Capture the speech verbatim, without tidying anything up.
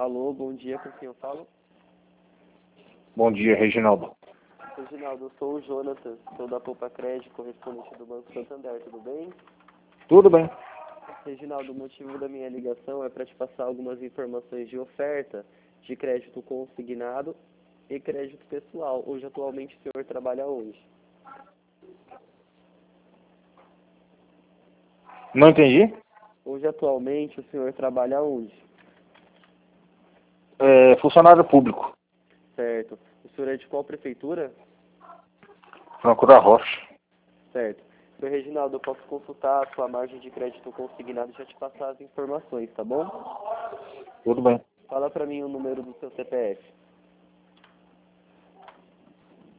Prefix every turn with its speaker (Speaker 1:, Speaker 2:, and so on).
Speaker 1: Alô, bom dia, com quem eu falo?
Speaker 2: Bom dia, Reginaldo.
Speaker 1: Reginaldo, eu sou o Jonatas, sou da Poupa Crédito, correspondente do Banco Santander, tudo bem?
Speaker 2: Tudo bem.
Speaker 1: Reginaldo, o motivo da minha ligação é para te passar algumas informações de oferta de crédito consignado e crédito pessoal. Hoje, atualmente, o senhor trabalha onde?
Speaker 2: Não entendi?
Speaker 1: Hoje, atualmente, o senhor trabalha onde?
Speaker 2: É, funcionário público.
Speaker 1: Certo. O senhor é de qual prefeitura?
Speaker 2: Franco da Rocha.
Speaker 1: Certo. Senhor Reginaldo, eu posso consultar a sua margem de crédito consignado e já te passar as informações, tá bom?
Speaker 2: Tudo bem.
Speaker 1: Fala para mim o número do seu C P F.